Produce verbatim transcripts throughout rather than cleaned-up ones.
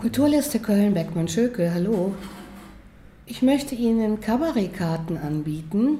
Kulturliste Köln-Beckmann-Schöke, hallo. Ich möchte Ihnen Kabarettkarten anbieten.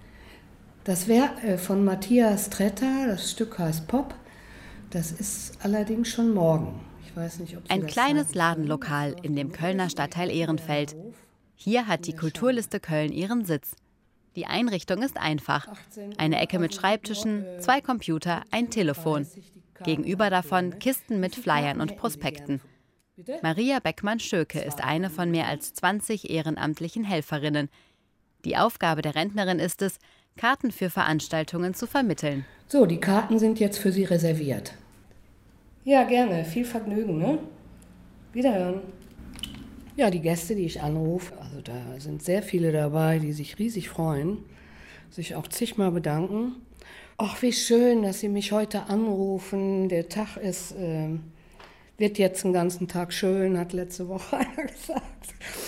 Das wäre von Matthias Tretter, das Stück heißt Pop. Das ist allerdings schon morgen. Ich weiß nicht, ob Sie Ein das kleines sagen. Ladenlokal in dem Kölner Stadtteil Ehrenfeld. Hier hat die Kulturliste Köln ihren Sitz. Die Einrichtung ist einfach. Eine Ecke mit Schreibtischen, zwei Computer, ein Telefon. Gegenüber davon Kisten mit Flyern und Prospekten. Maria Beckmann-Schöke ist eine von mehr als zwanzig ehrenamtlichen Helferinnen. Die Aufgabe der Rentnerin ist es, Karten für Veranstaltungen zu vermitteln. So, die Karten sind jetzt für Sie reserviert. Ja, gerne. Viel Vergnügen, ne? Wiederhören. Ja, die Gäste, die ich anrufe, also da sind sehr viele dabei, die sich riesig freuen, sich auch zigmal bedanken. Ach, wie schön, dass Sie mich heute anrufen. Der Tag ist, äh, wird jetzt den ganzen Tag schön, hat letzte Woche einer gesagt.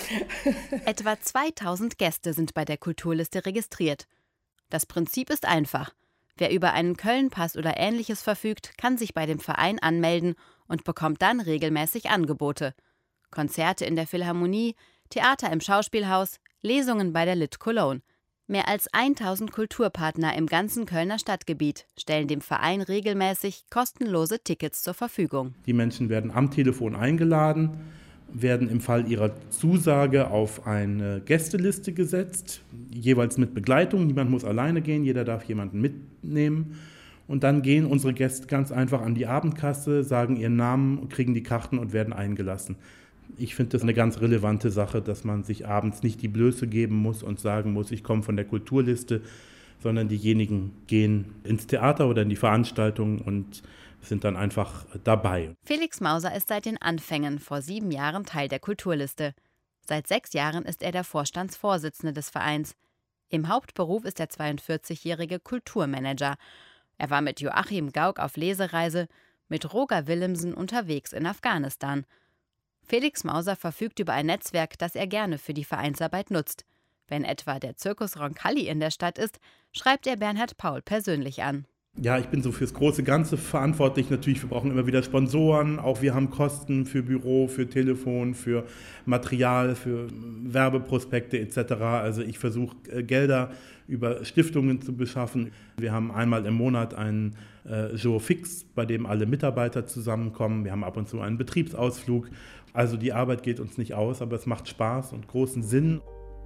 Etwa zweitausend Gäste sind bei der Kulturliste registriert. Das Prinzip ist einfach. Wer über einen Köln-Pass oder Ähnliches verfügt, kann sich bei dem Verein anmelden und bekommt dann regelmäßig Angebote. Konzerte in der Philharmonie, Theater im Schauspielhaus, Lesungen bei der Lit Cologne. Mehr als tausend Kulturpartner im ganzen Kölner Stadtgebiet stellen dem Verein regelmäßig kostenlose Tickets zur Verfügung. Die Menschen werden am Telefon eingeladen, werden im Fall ihrer Zusage auf eine Gästeliste gesetzt, jeweils mit Begleitung. Niemand muss alleine gehen, jeder darf jemanden mitnehmen. Und dann gehen unsere Gäste ganz einfach an die Abendkasse, sagen ihren Namen, kriegen die Karten und werden eingelassen. Ich finde das eine ganz relevante Sache, dass man sich abends nicht die Blöße geben muss und sagen muss, ich komme von der Kulturliste, sondern diejenigen gehen ins Theater oder in die Veranstaltung und sind dann einfach dabei. Felix Mauser ist seit den Anfängen vor sieben Jahren Teil der Kulturliste. Seit sechs Jahren ist er der Vorstandsvorsitzende des Vereins. Im Hauptberuf ist der zweiundvierzigjährige Kulturmanager. Er war mit Joachim Gauck auf Lesereise, mit Roger Willemsen unterwegs in Afghanistan. Felix Mauser verfügt über ein Netzwerk, das er gerne für die Vereinsarbeit nutzt. Wenn etwa der Zirkus Roncalli in der Stadt ist, schreibt er Bernhard Paul persönlich an. Ja, ich bin so fürs große Ganze verantwortlich. Natürlich, wir brauchen immer wieder Sponsoren. Auch wir haben Kosten für Büro, für Telefon, für Material, für Werbeprospekte et cetera. Also ich versuche Gelder über Stiftungen zu beschaffen. Wir haben einmal im Monat einen äh, Jour fix, bei dem alle Mitarbeiter zusammenkommen. Wir haben ab und zu einen Betriebsausflug. Also die Arbeit geht uns nicht aus, aber es macht Spaß und großen Sinn.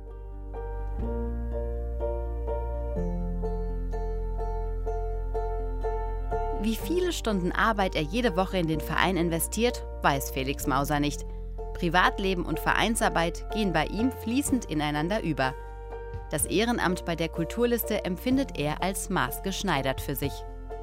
Wie viele Stunden Arbeit er jede Woche in den Verein investiert, weiß Felix Mauser nicht. Privatleben und Vereinsarbeit gehen bei ihm fließend ineinander über. Das Ehrenamt bei der Kulturliste empfindet er als maßgeschneidert für sich.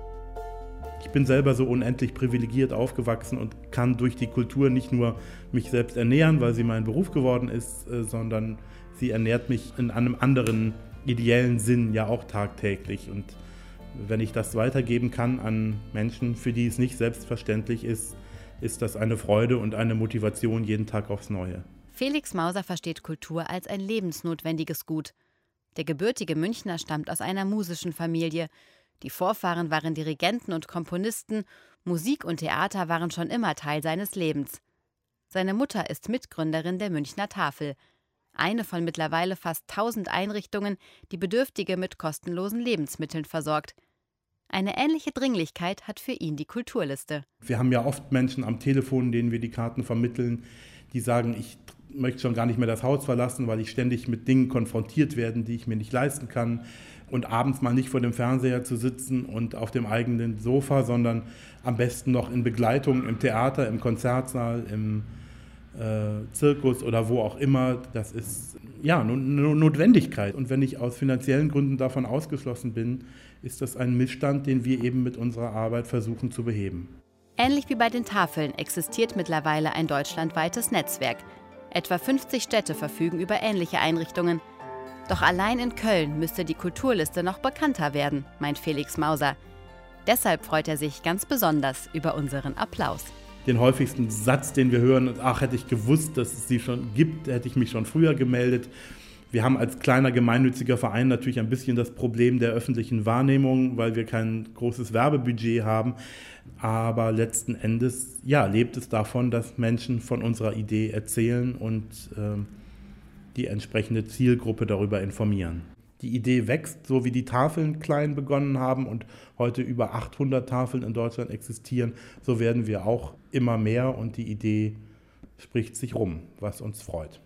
Ich bin selber so unendlich privilegiert aufgewachsen und kann durch die Kultur nicht nur mich selbst ernähren, weil sie mein Beruf geworden ist, sondern sie ernährt mich in einem anderen ideellen Sinn ja auch tagtäglich. Und wenn ich das weitergeben kann an Menschen, für die es nicht selbstverständlich ist, ist das eine Freude und eine Motivation jeden Tag aufs Neue. Felix Mauser versteht Kultur als ein lebensnotwendiges Gut. Der gebürtige Münchner stammt aus einer musischen Familie. Die Vorfahren waren Dirigenten und Komponisten. Musik und Theater waren schon immer Teil seines Lebens. Seine Mutter ist Mitgründerin der Münchner Tafel. Eine von mittlerweile fast tausend Einrichtungen, die Bedürftige mit kostenlosen Lebensmitteln versorgt. Eine ähnliche Dringlichkeit hat für ihn die Kulturliste. Wir haben ja oft Menschen am Telefon, denen wir die Karten vermitteln, die sagen, ich möchte schon gar nicht mehr das Haus verlassen, weil ich ständig mit Dingen konfrontiert werde, die ich mir nicht leisten kann. Und abends mal nicht vor dem Fernseher zu sitzen und auf dem eigenen Sofa, sondern am besten noch in Begleitung im Theater, im Konzertsaal, im äh, Zirkus oder wo auch immer. Das ist ja eine Notwendigkeit. Und wenn ich aus finanziellen Gründen davon ausgeschlossen bin, ist das ein Missstand, den wir eben mit unserer Arbeit versuchen zu beheben. Ähnlich wie bei den Tafeln existiert mittlerweile ein deutschlandweites Netzwerk. Etwa fünfzig Städte verfügen über ähnliche Einrichtungen. Doch allein in Köln müsste die Kulturliste noch bekannter werden, meint Felix Mauser. Deshalb freut er sich ganz besonders über unseren Applaus. Den häufigsten Satz, den wir hören, ist, ach, hätte ich gewusst, dass es sie schon gibt, hätte ich mich schon früher gemeldet. Wir haben als kleiner gemeinnütziger Verein natürlich ein bisschen das Problem der öffentlichen Wahrnehmung, weil wir kein großes Werbebudget haben. Aber letzten Endes, ja, lebt es davon, dass Menschen von unserer Idee erzählen und äh, die entsprechende Zielgruppe darüber informieren. Die Idee wächst, so wie die Tafeln klein begonnen haben und heute über achthundert Tafeln in Deutschland existieren, so werden wir auch immer mehr und die Idee spricht sich rum, was uns freut.